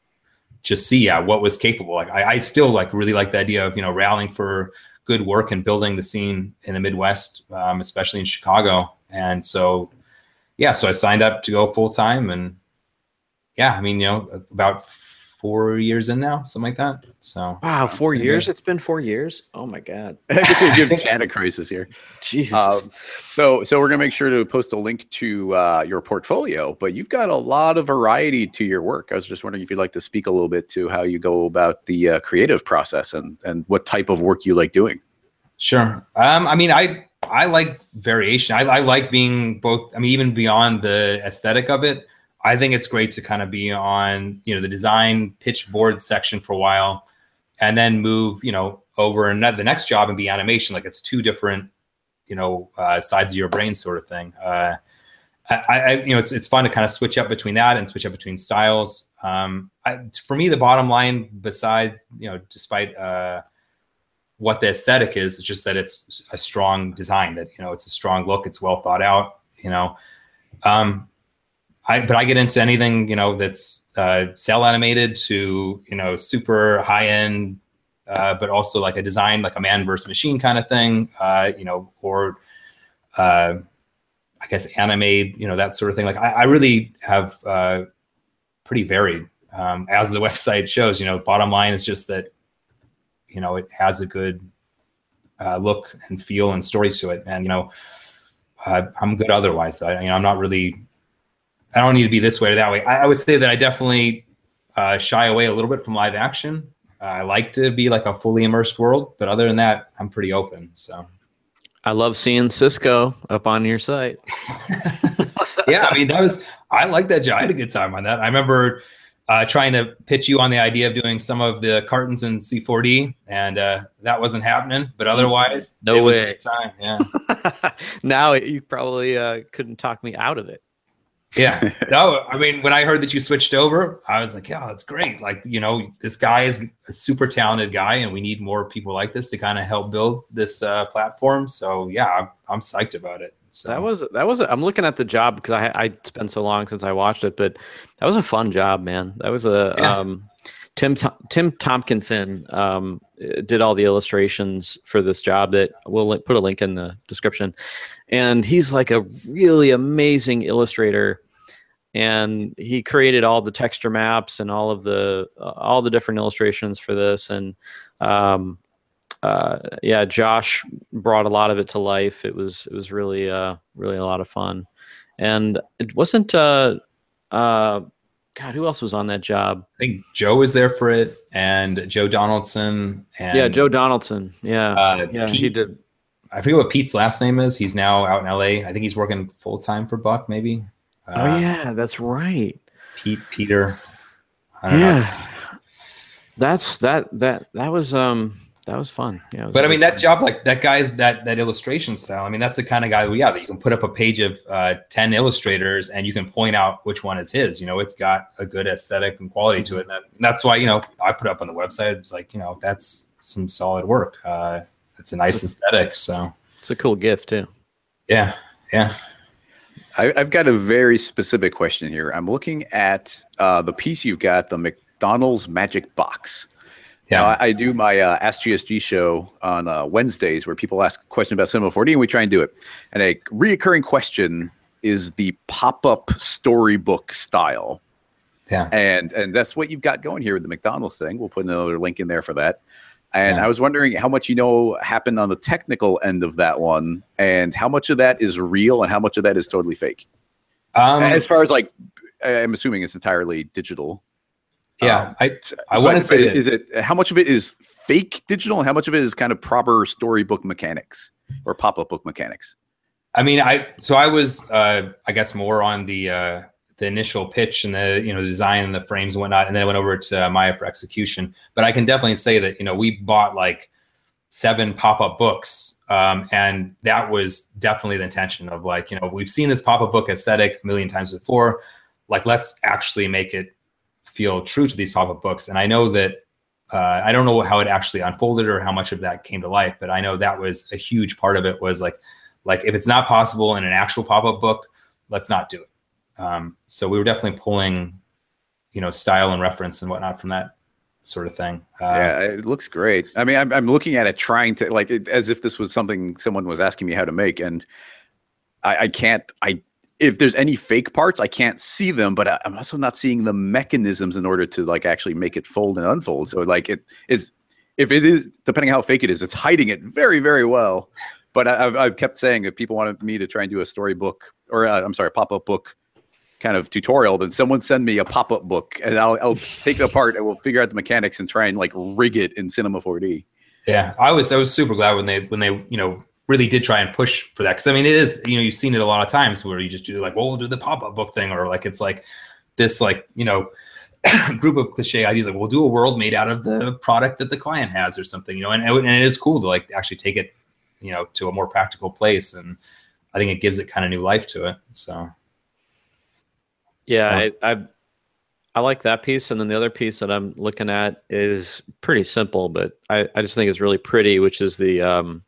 just see yeah, what was capable. Like I, I still like really like the idea of, you know, rallying for good work and building the scene in the Midwest, um, especially in Chicago. And so, yeah, so I signed up to go full time, and yeah, I mean, you know, about four years in now, something like that. So Wow, it's four been years? good. It's been four years? Oh my God. Give Chad a crisis here. Jesus. Um, so, so we're gonna make sure to post a link to uh, your portfolio. But you've got a lot of variety to your work. I was just wondering if you'd like to speak a little bit to how you go about the uh, creative process and and what type of work you like doing. Sure. Um, I mean, I I like variation. I, I like being both. I mean, even beyond the aesthetic of it, I think it's great to kind of be on, you know, the design pitch board section for a while, and then move, you know, over and the next job and be animation. Like it's two different, you know, uh, sides of your brain sort of thing. Uh, I, I, you know, it's it's fun to kind of switch up between that and switch up between styles. Um, I, for me, the bottom line, beside, you know, despite uh, what the aesthetic is, is just that it's a strong design. That you know, it's a strong look. It's well thought out. You know. Um, I, but I get into anything, you know, that's uh, cell animated to, you know, super high end, uh, but also like a design, like a man versus machine kind of thing, uh, you know, or uh, I guess animate, you know, that sort of thing. Like I, I really have uh, pretty varied, um, as the website shows. You know, bottom line is just that, you know, it has a good uh, look and feel and story to it, and you know, uh, I'm good otherwise. I, you know, I'm not really. I don't need to be this way or that way. I, I would say that I definitely uh, shy away a little bit from live action. Uh, I like to be like a fully immersed world, but other than that, I'm pretty open. So, I love seeing Cisco up on your site. yeah, I mean, that was, I like that job. I had a good time on that. I remember uh, trying to pitch you on the idea of doing some of the cartons in C four D, and uh, that wasn't happening. But otherwise, No it was way. a good time. Yeah. Now you probably uh, couldn't talk me out of it. Yeah. No, I mean, when I heard that you switched over, I was like, yeah, that's great. Like, you know, this guy is a super talented guy, and we need more people like this to kind of help build this uh, platform. So yeah, I'm, I'm psyched about it. So That was that was. I'm looking at the job because I I spent so long since I watched it, but that was a fun job, man. That was a Yeah. um, Tim Tim Tompkinson um, did all the illustrations for this job. That we'll li- put a link in the description, and he's like a really amazing illustrator. And he created all the texture maps and all of the uh, all the different illustrations for this. And um, uh, yeah, Josh brought a lot of it to life. It was it was really uh, really a lot of fun. And it wasn't uh, uh, God, who else was on that job? I think Joe was there for it, and Joe Donaldson, and Yeah, Joe Donaldson. Yeah, uh, yeah, Pete, he did. I forget what Pete's last name is. He's now out in L A. I think he's working full time for Buck, maybe. Oh Uh, yeah, that's right. Pete, Peter. I don't know. Yeah, that's that that that was um that was fun. Yeah, it was But a I mean, good that time. job, like that guy's that that illustration style. I mean, that's the kind of guy, yeah, that you can put up a page of uh, ten illustrators and you can point out which one is his. You know, it's got a good aesthetic and quality to it. And that, that's why, you know, I put up on the website. It's like, you know, that's some solid work. Uh, it's a nice aesthetic. So It's a cool gift too. yeah, yeah. I, I've got a very specific question here. I'm looking at uh, the piece you've got, the McDonald's Magic Box. Yeah, you know, I, I do my uh, Ask G S G show on uh, Wednesdays where people ask questions about Cinema four D, and we try and do it. And a reoccurring question is the pop-up storybook style. Yeah, and and that's what you've got going here with the McDonald's thing. We'll put another link in there for that. And yeah. I was wondering how much you know happened on the technical end of that one, and how much of that is real, and how much of that is totally fake. Um, as far as like, I'm assuming it's entirely digital. Yeah, um, I I want to say is it how much of it is fake digital, and how much of it is kind of proper storybook mechanics or pop-up book mechanics? I mean, I so I was uh, I guess more on the uh, the initial pitch and the you know design and the frames and whatnot, and then I went over to uh, Maya for execution. But I can definitely say that you know we bought like seven pop-up books, um, and that was definitely the intention of like you know we've seen this pop-up book aesthetic a million times before. Like, let's actually make it feel true to these pop-up books. And I know that uh, I don't know how it actually unfolded or how much of that came to life, but I know that was a huge part of it. Was like, like if it's not possible in an actual pop-up book, let's not do it. Um, so we were definitely pulling, you know, style and reference and whatnot from that sort of thing. Uh, yeah, it looks great. I mean, I'm I'm looking at it, trying to like it, as if this was something someone was asking me how to make, and I, I can't. I if there's any fake parts, I can't see them, but I, I'm also not seeing the mechanisms in order to like actually make it fold and unfold. So like it is, if it is, depending on how fake it is, it's hiding it very, very well. But I, I've, I've kept saying that people wanted me to try and do a storybook or uh, I'm sorry, pop-up book kind of tutorial, then someone send me a pop-up book and I'll, I'll take it apart and we'll figure out the mechanics and try and like rig it in Cinema four D. Yeah, I was I was super glad when they when they you know really did try and push for that, because I mean it is you know you've seen it a lot of times where you just do like, well, we'll do the pop-up book thing, or like it's like this like you know group of cliche ideas like we'll do a world made out of the product that the client has or something, you know, and, and it is cool to like actually take it you know to a more practical place, and I think it gives it kind of new life to it. So yeah, um, I, I I like that piece, and then the other piece that I'm looking at is pretty simple, but I, I just think it's really pretty, which is the um,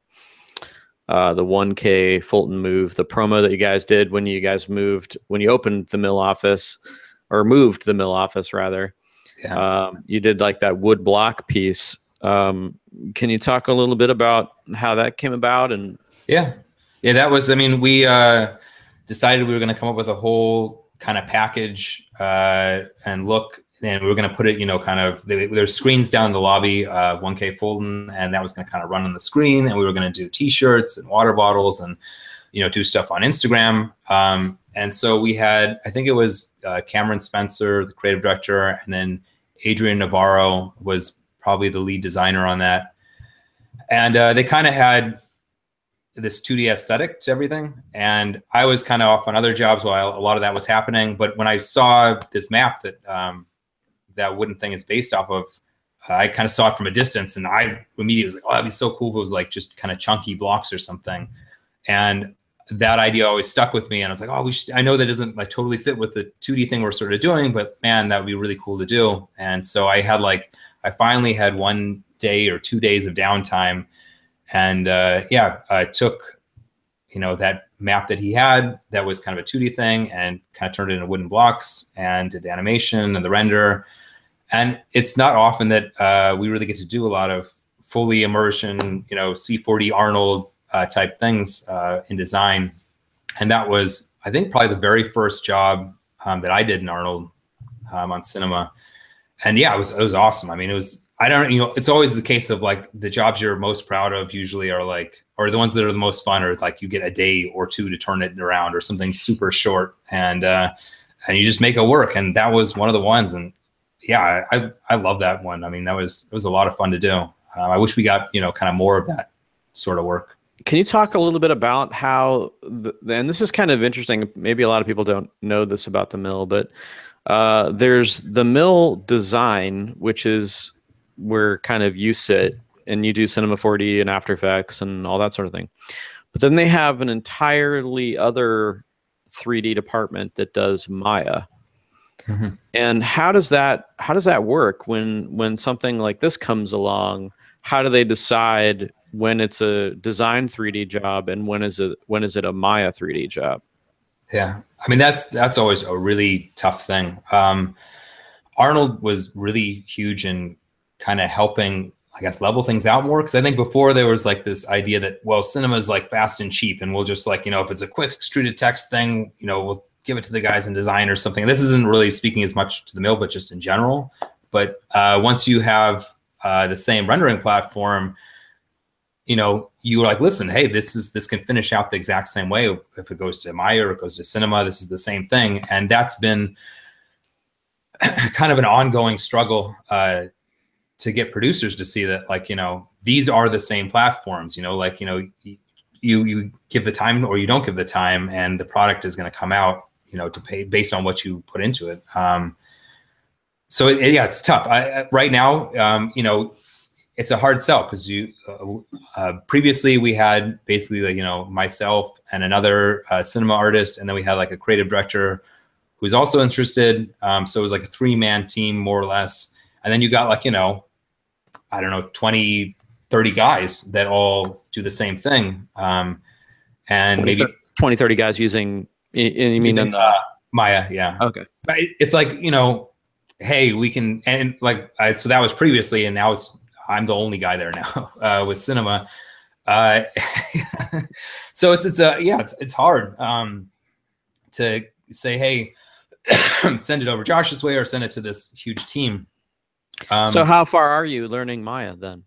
uh, the one K Fulton move, the promo that you guys did when you guys moved, when you opened the mill office, or moved the mill office rather. Yeah. Um, you did like that wood block piece. Um, can you talk a little bit about how that came about? And yeah, yeah, that was, I mean, we uh, decided we were going to come up with a whole kind of package uh, and look, and we were going to put it, you know, kind of, there's screens down in the lobby, uh, one K Fulton, and that was going to kind of run on the screen, and we were going to do t-shirts and water bottles and, you know, do stuff on Instagram. Um, and so we had, I think it was uh, Cameron Spencer, the creative director, and then Adrian Navarro was probably the lead designer on that. And uh, they kind of had this two D aesthetic to everything. And I was kind of off on other jobs while a lot of that was happening. But when I saw this map that um, that wooden thing is based off of, uh, I kind of saw it from a distance, and I immediately was like, oh, that'd be so cool if it was like just kind of chunky blocks or something. And that idea always stuck with me. And I was like, oh, we should, I know that doesn't like totally fit with the two D thing we're sort of doing, but man, that would be really cool to do. And so I had like, I finally had one day or two days of downtime. And uh, yeah, I took, you know, that map that he had that was kind of a two D thing and kind of turned it into wooden blocks and did the animation and the render. And it's not often that uh, we really get to do a lot of fully immersion, you know, C four D Arnold uh, type things uh, in design. And that was, I think, probably the very first job um, that I did in Arnold um, on cinema. And yeah, it was, it was awesome. I mean, it was, I don't, you know, it's always the case of like the jobs you're most proud of usually are like, or the ones that are the most fun, or like you get a day or two to turn it around or something super short, and uh, and you just make it work. And that was one of the ones. And yeah, I I love that one. I mean, that was, it was a lot of fun to do. Um, I wish we got, you know, kind of more of that sort of work. Can you talk a little bit about how, the, and this is kind of interesting, maybe a lot of people don't know this about the mill, but uh, there's the mill design, which is where kind of you sit and you do Cinema four D and After Effects and all that sort of thing. But then they have an entirely other three D department that does Maya. Mm-hmm. And how does that, how does that work when, when something like this comes along? How do they decide when it's a design three D job and when is it, when is it a Maya three D job? Yeah. I mean, that's, that's always a really tough thing. Um, Arnold was really huge in kind of helping, I guess, level things out more. Because I think before there was like this idea that, well, cinema is like fast and cheap, and we'll just like, you know, if it's a quick extruded text thing, you know, we'll give it to the guys in design or something. This isn't really speaking as much to the mill, but just in general. But uh, once you have uh, the same rendering platform, you know, you were like, listen, hey, this is this can finish out the exact same way if it goes to Maya or it goes to Cinema. This is the same thing, and that's been kind of an ongoing struggle uh, to get producers to see that, like, you know, these are the same platforms. You know, like, you know, you you give the time or you don't give the time, and the product is going to come out, you know, to pay based on what you put into it. Um, so it, yeah, it's tough. I, right now, um, you know. It's a hard sell because you uh, uh, previously we had basically like, you know, myself and another uh, cinema artist, and then we had like a creative director who's also interested. Um, so it was like a three man team more or less. And then you got like, you know, I don't know, twenty, thirty guys that all do the same thing. Um, and twenty, maybe twenty, thirty guys using, you mean using, in the, uh, Maya. Yeah. okay. But it, it's like, you know, hey, we can, and like, I, so that was previously, and now it's, I'm the only guy there now uh, with cinema. Uh, so it's, it's a, yeah, it's, it's hard um, to say, hey, send it over Josh's way or send it to this huge team. Um, so how far are you learning Maya then?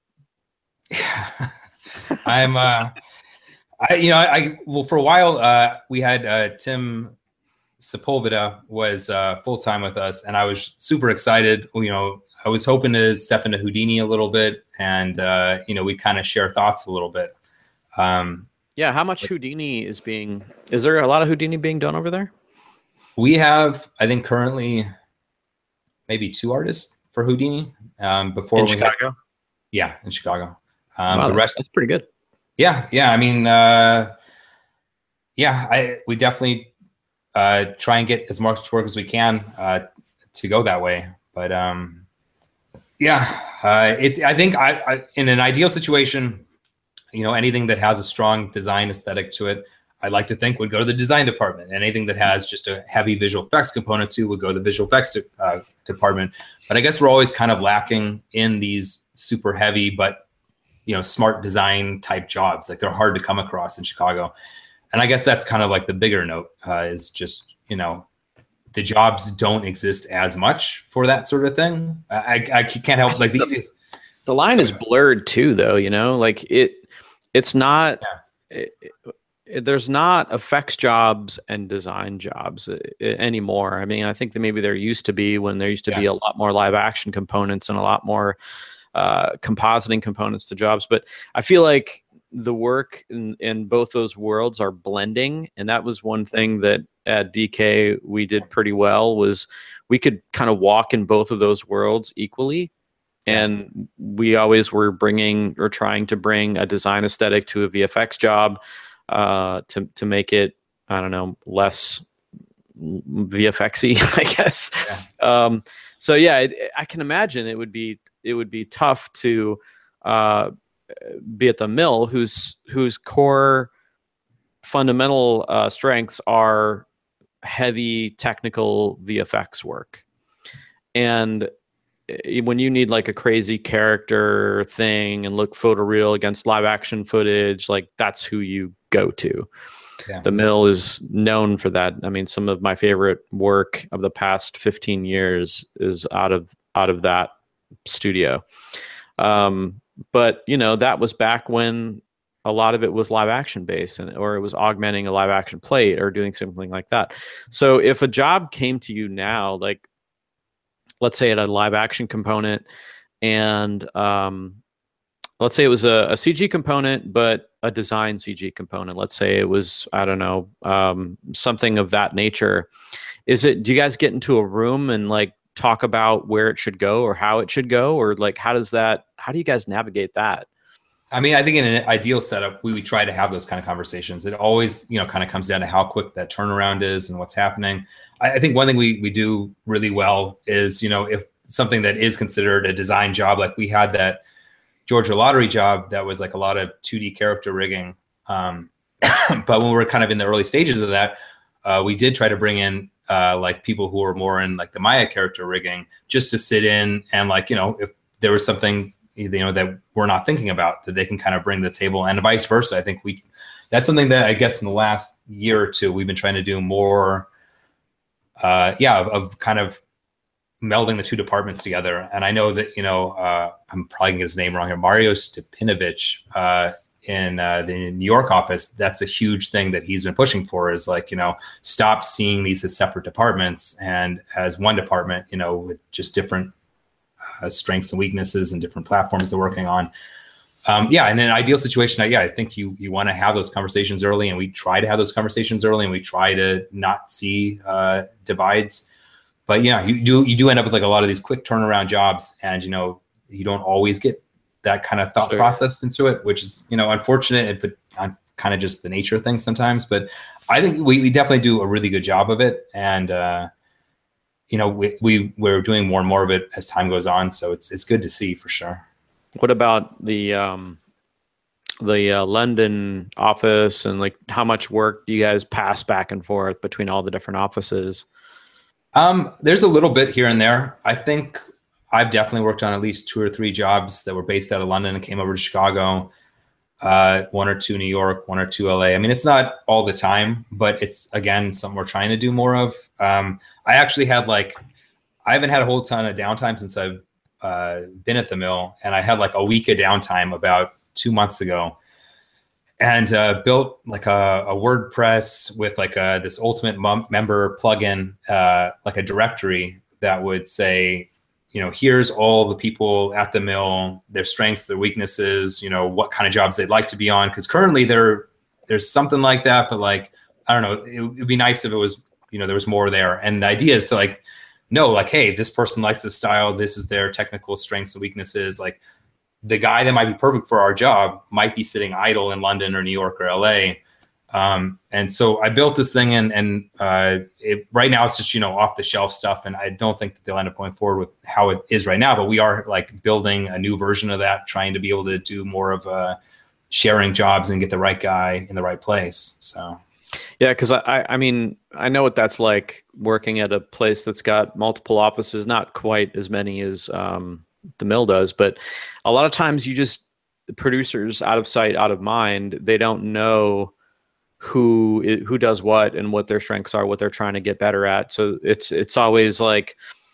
I'm, uh, I, you know, I, I, well, for a while uh, we had uh, Tim Sepulveda was uh, full-time with us, and I was super excited. You know, I was hoping to step into Houdini a little bit, and uh, you know, we kind of share thoughts a little bit. Um, yeah, how much Houdini is being? Is there a lot of Houdini being done over there? We have, I think, currently maybe two artists for Houdini. Um, before in we Chicago, had, yeah, in Chicago. Um, wow, the that's, rest, that's pretty good. Yeah, yeah. I mean, uh, yeah, I we definitely uh, try and get as much work as we can uh, to go that way, but. Um, Yeah, uh, it's. I think I, I, in an ideal situation, you know, anything that has a strong design aesthetic to it, I like to think would go to the design department. And anything that has just a heavy visual effects component to would go to the visual effects de uh, department. But I guess we're always kind of lacking in these super heavy, but you know, smart design type jobs. Like they're hard to come across in Chicago. And I guess that's kind of like the bigger note uh, is just, you know. The jobs don't exist as much for that sort of thing. I, I can't help like these. The, the line is blurred too, though. You know, like it. It's not. Yeah. It, it, there's not effects jobs and design jobs anymore. I mean, I think that maybe there used to be when there used to yeah. be a lot more live action components and a lot more uh, compositing components to jobs. But I feel like the work in, in both those worlds are blending, and that was one thing that at D K we did pretty well, was we could kind of walk in both of those worlds equally, and we always were bringing or trying to bring a design aesthetic to a V F X job uh, to to make it, I don't know, less V F X-y, I guess. Yeah. Um, so yeah, it, I can imagine it would be it would be tough to uh, be at the mill whose whose core fundamental uh, strengths are heavy technical V F X work. And when you need like a crazy character thing and look photoreal against live action footage, like that's who you go to. Yeah. The mill is known for that. I mean, some of my favorite work of the past fifteen years is out of out of that studio. Um, but you know, that was back when a lot of it was live action based, and or it was augmenting a live action plate or doing something like that. So if a job came to you now, like let's say it had a live action component, and um, let's say it was a, a C G component, but a design C G component. Let's say it was, I don't know, um, something of that nature. Is it, do you guys get into a room and like talk about where it should go or how it should go? Or like, how does that, how do you guys navigate that? I mean, I think in an ideal setup, we would try to have those kind of conversations. It always, you know, kind of comes down to how quick that turnaround is and what's happening. I, I think one thing we, we do really well is, you know, if something that is considered a design job, like we had that Georgia Lottery job that was like a lot of two D character rigging. Um, but when we were kind of in the early stages of that, uh, we did try to bring in uh, like people who were more in like the Maya character rigging just to sit in and like, you know, if there was something, you know, that we're not thinking about that they can kind of bring to the table, and vice versa. I think we, that's something that I guess in the last year or two, we've been trying to do more, uh, yeah, of, of kind of melding the two departments together. And I know that, you know, uh, I'm probably gonna get his name wrong here, Mario Stepinovich, uh, in uh, the New York office, that's a huge thing that he's been pushing for, is like, you know, stop seeing these as separate departments and as one department, you know, with just different uh, strengths and weaknesses and different platforms they're working on. Um, yeah, in an ideal situation, yeah, I think you you want to have those conversations early, and we try to have those conversations early, and we try to not see uh, divides. But yeah, you do you do end up with like a lot of these quick turnaround jobs, and you know, you don't always get that kind of thought Sure. process into it, which is, you know, unfortunate, but on kind of just the nature of things sometimes. But I think we, we definitely do a really good job of it. And, uh, you know, we, we, we're doing more and more of it as time goes on. So it's, it's good to see for sure. What about the, um, the uh, London office, and like how much work do you guys pass back and forth between all the different offices? Um, there's a little bit here and there. I think I've definitely worked on at least two or three jobs that were based out of London and came over to Chicago, uh, one or two New York, one or two L A. I mean, it's not all the time, but it's, again, something we're trying to do more of. Um, I actually had like, I haven't had a whole ton of downtime since I've uh, been at the mill, and I had like a week of downtime about two months ago, and uh, built like a, a WordPress with like a, this ultimate mem- member plugin, uh, like a directory that would say, you know, here's all the people at the mill, their strengths, their weaknesses, you know, what kind of jobs they'd like to be on. Because currently there, there's something like that, but like, I don't know, it would be nice if it was, you know, there was more there. And the idea is to like, know, like, hey, this person likes this style, this is their technical strengths and weaknesses. Like, the guy that might be perfect for our job might be sitting idle in London or New York or L A. Um, and so I built this thing, and, and uh, it, right now it's just, you know, off the shelf stuff. And I don't think that they'll end up going forward with how it is right now, but we are like building a new version of that, trying to be able to do more of uh, sharing jobs and get the right guy in the right place. So. Yeah, because I, I mean, I know what that's like working at a place that's got multiple offices, not quite as many as um, the mill does, but a lot of times you just, producers out of sight, out of mind, they don't know who who does what and what their strengths are, what they're trying to get better at. So it's it's always like,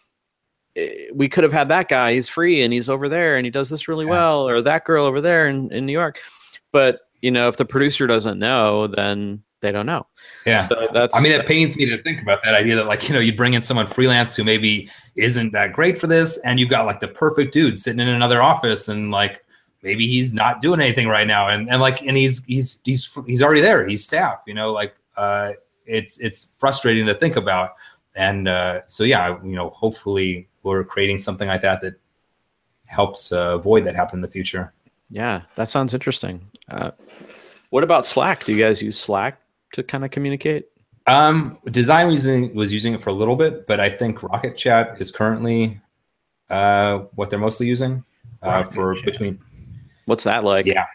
we could have had that guy, he's free and he's over there and he does this really yeah. well, or that girl over there in, in New York. But, you know, if the producer doesn't know, then they don't know. Yeah. So that's, I mean, it pains me to think about that idea that, like, you know, you bring in someone freelance who maybe isn't that great for this, and you've got like the perfect dude sitting in another office, and like, maybe he's not doing anything right now. And, and like, and he's, he's, he's, he's already there. He's staff, you know, like, uh, it's, it's frustrating to think about. And, uh, so, yeah, you know, hopefully we're creating something like that, that helps uh, avoid that happen in the future. Yeah. That sounds interesting. Uh, what about Slack? Do you guys use Slack to kind of communicate? Um, design was using, was using it for a little bit, but I think Rocket Chat is currently, uh, what they're mostly using, uh, for Chat. between, What's that like? Yeah.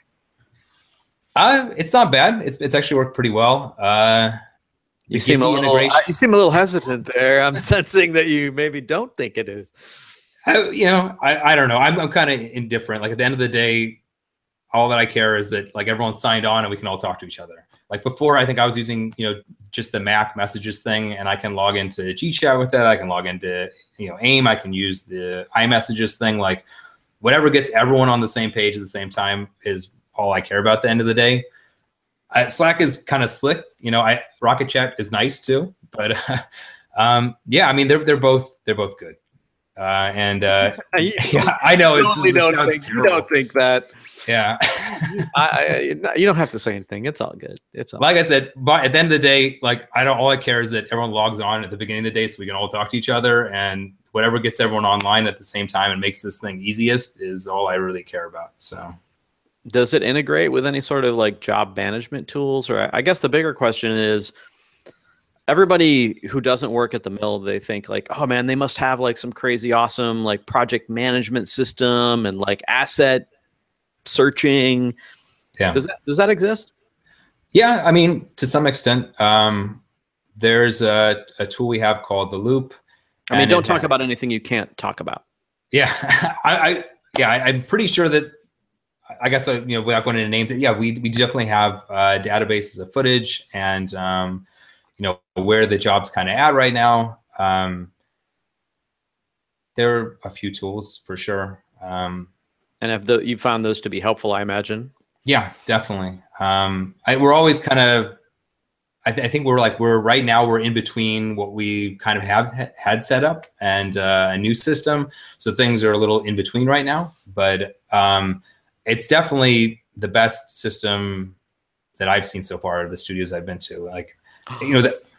Uh, it's not bad. It's it's actually worked pretty well. Uh, you seem a little you seem a little hesitant there. I'm sensing that you maybe don't think it is. I, you know, I, I don't know. I'm I'm kind of indifferent. Like, at the end of the day, all that I care is that, like, everyone's signed on and we can all talk to each other. Like, before, I think I was using, you know, just the Mac messages thing, and I can log into GChat with that. I can log into, you know, AIM. I can use the iMessages thing. Like, whatever gets everyone on the same page at the same time is all I care about at the end of the day. Uh, Slack is kind of slick. You know, I Rocket Chat is nice too, but uh, um, yeah, I mean, they're they're both they're both good. Uh, and uh, you, yeah, I know you it's, totally it don't think, you don't think that. Yeah, I, I, you don't have to say anything. It's all good. It's all like I said. But at the end of the day, like, I don't. All I care is that everyone logs on at the beginning of the day, so we can all talk to each other, and whatever gets everyone online at the same time and makes this thing easiest is all I really care about. So, does it integrate with any sort of like job management tools? Or I guess the bigger question is, everybody who doesn't work at the mill, they think like, oh man, they must have like some crazy awesome like project management system and like asset searching. Yeah. Does that, does that exist? Yeah. I mean, to some extent, um, there's a, a tool we have called The Loop. I mean, don't talk about anything you can't talk about. Yeah. I, I, yeah, I, I'm pretty sure that, I guess, uh, you know, without going into names, yeah, we, we definitely have uh, databases of footage and, um, you know, where the job's kind of at right now. Um, there are a few tools for sure. Um, And have the, you found those to be helpful, I imagine? Yeah, definitely. Um, I, we're always kind of, I, th I think we're like, we're right now, we're in between what we kind of have ha had set up and uh, a new system. So things are a little in between right now, but um, it's definitely the best system that I've seen so far, the studios I've been to. Like, you know, that,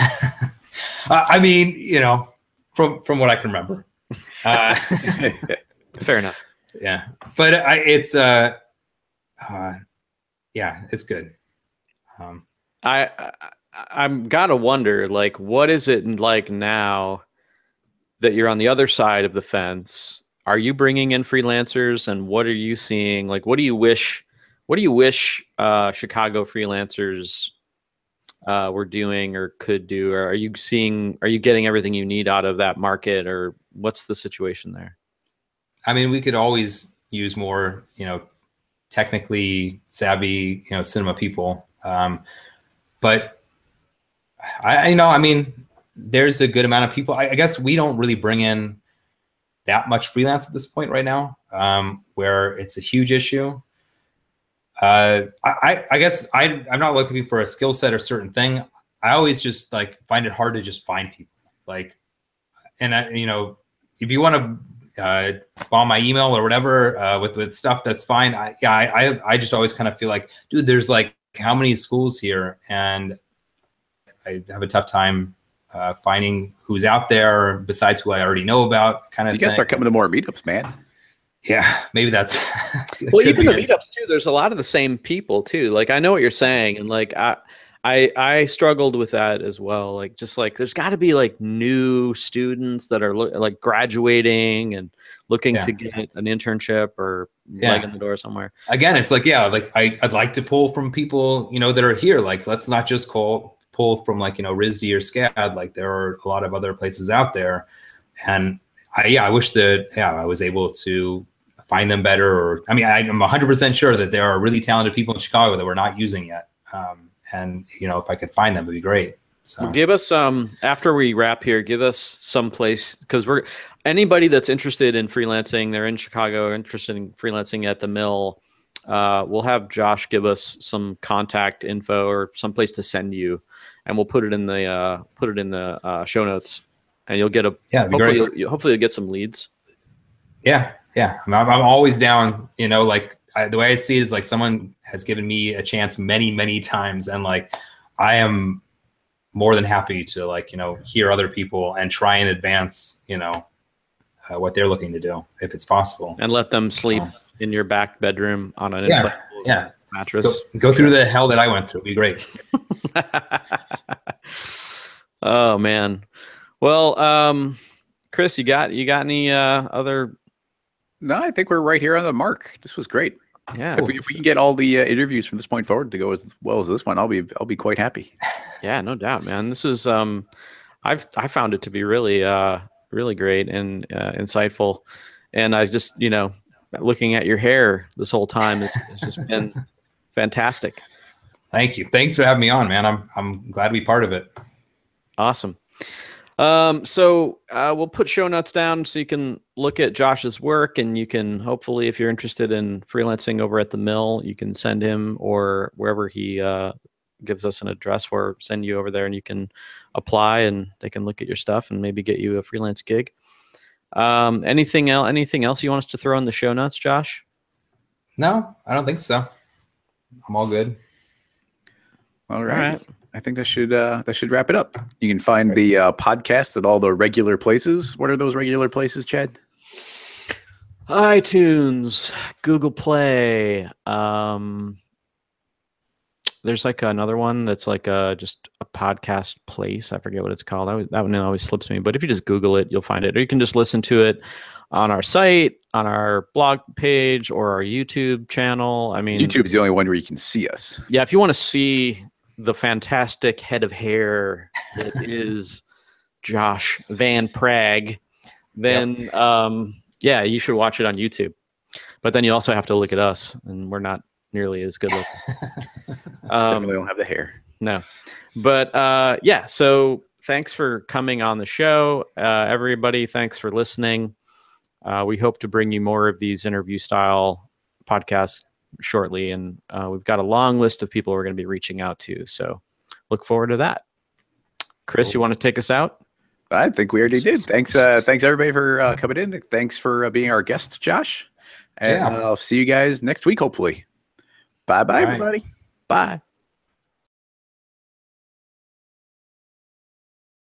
I mean, you know, from, from what I can remember. Uh, Fair enough. Yeah, but I, it's, uh, uh, yeah, it's good. Um, I, I I'm gotta wonder, like, what is it like now that you're on the other side of the fence? Are you bringing in freelancers, and what are you seeing? Like, what do you wish? What do you wish uh, Chicago freelancers uh, were doing or could do? Or are you seeing? Are you getting everything you need out of that market, or what's the situation there? I mean, we could always use more, you know, technically savvy, you know, cinema people. Um, but I, I know, I mean, there's a good amount of people. I, I guess we don't really bring in that much freelance at this point right now, um, where it's a huge issue. Uh, I, I guess I, I'm not looking for a skill set or certain thing. I always just like find it hard to just find people. Like, and I, you know, if you want to uh, bomb my email or whatever uh, with with stuff, that's fine. I, yeah, I I just always kind of feel like, dude, there's like how many schools here, and I have a tough time uh, finding who's out there besides who I already know about. Kind of. You guys thing. start coming to more meetups, man. Yeah, maybe that's. Well, even the meetups too. There's a lot of the same people too. Like, I know what you're saying, and like I. I, I struggled with that as well. Like, just like, there's got to be like new students that are lo- like graduating and looking Yeah. to get an internship or Yeah. leg in the door somewhere. Again, it's like, yeah, like I, I'd like to pull from people, you know, that are here. Like, let's not just call pull from like, you know, R I S D or SCAD. Like, there are a lot of other places out there. And I, yeah, I wish that, yeah, I was able to find them better. Or, I mean, I, I'm one hundred percent sure that there are really talented people in Chicago that we're not using yet. Um, And, you know, if I could find them, it'd be great. So Well, give us um after we wrap here, give us some place, because we're anybody that's interested in freelancing, they're in Chicago, or interested in freelancing at the mill. Uh, we'll have Josh give us some contact info or some place to send you, and we'll put it in the uh, put it in the uh, show notes, and you'll get a yeah, it'd be hopefully great. you'll, you'll- hopefully you'll get some leads. Yeah, yeah. I'm, I'm always down, you know, like I, the way I see it is like someone has given me a chance many, many times. And like, I am more than happy to like, you know, hear other people and try and advance, you know, uh, what they're looking to do if it's possible. And let them sleep in your back bedroom on an Yeah, inflatable yeah. mattress. Go, go through the hell that I went through. It'd be great. Oh man. Well, um, Chris, you got you got any uh, other? No, I think we're right here on the mark. This was great. Yeah, If we, if we can get all the uh, interviews from this point forward to go as well as this one, I'll be I'll be quite happy. yeah, no doubt, man. This is um, I've I found it to be really uh really great and uh, insightful, and I just you know looking at your hair this whole time has, has just been fantastic. Thank you. Thanks for having me on, man. I'm I'm glad to be part of it. Awesome. Um, so uh, we'll put show notes down so you can look at Josh's work, and you can hopefully, if you're interested in freelancing over at the mill, you can send him or wherever he uh, gives us an address for, send you over there, and you can apply, and they can look at your stuff and maybe get you a freelance gig. Um, anything else? Anything else you want us to throw in the show notes, Josh? No, I don't think so. I'm all good. All right. All right. I think that should uh, that should wrap it up. You can find the uh, podcast at all the regular places. What are those regular places, Chad? iTunes, Google Play. Um, there's like another one that's like a, just a podcast place. I forget what it's called. I, that one always slips me. But if you just Google it, you'll find it. Or you can just listen to it on our site, on our blog page, or our YouTube channel. I mean, YouTube's the only one where you can see us. yeah, if you want to see the fantastic head of hair that is Josh Van Prague, then yep. um, yeah, you should watch it on YouTube. but then you also have to look at us, and we're not nearly as good looking. um, Definitely don't have the hair. No, but uh, yeah. So thanks for coming on the show, uh, everybody. Thanks for listening. Uh, we hope to bring you more of these interview style podcasts shortly, and uh, we've got a long list of people we're going to be reaching out to. So look forward to that. Chris, Cool. you want to take us out? I think we already did. Thanks, uh, thanks everybody for uh, coming in. Thanks for uh, being our guest, Josh. And Yeah. uh, I'll see you guys next week, hopefully. Bye, bye, All right. everybody. Bye.